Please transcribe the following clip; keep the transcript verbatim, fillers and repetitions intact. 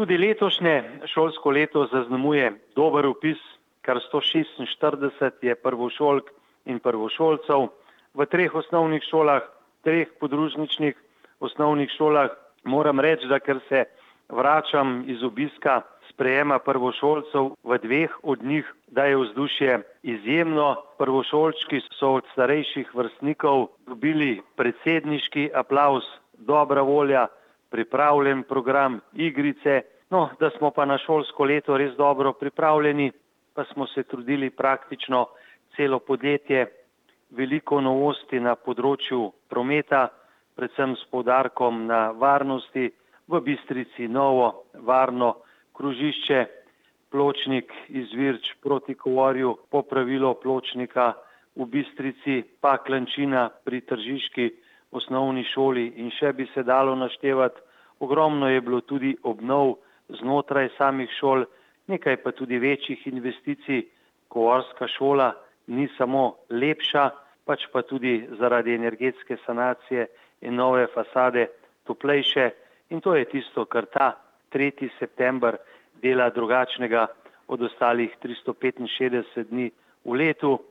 Tudi letošnje šolsko leto zaznamuje dober vpis, kar sto šestinštirideset je prvošolk in prvošolcev v treh osnovnih šolah, treh podružničnih osnovnih šolah. Moram reči, da ker se vračam iz obiska sprejema prvošolcev v dveh od njih, da je vzdušje izjemno. Prvošolčki so od starejših vrstnikov dobili predsedniški aplavz, dobra volja, pripravljen program, igrice. No, da smo pa na šolsko leto res dobro pripravljeni, pa smo se trudili praktično celo podjetje. Veliko novosti na področju prometa, predvsem s poudarkom na varnosti. V Bistrici novo varno krožišče, pločnik iz Virč proti Kovorju, popravilo pločnika v Bistrici, pa Klančina pri Tržiški osnovni šoli in še bi se dalo naštevati. Ogromno je bilo tudi obnov znotraj samih šol, nekaj pa tudi večjih investicij. Kovorska šola ni samo lepša, pač pa tudi zaradi energetske sanacije in nove fasade toplejše. In to je tisto, kar ta tretji september dela drugačnega od ostalih tristo petinšestdeset dni v letu.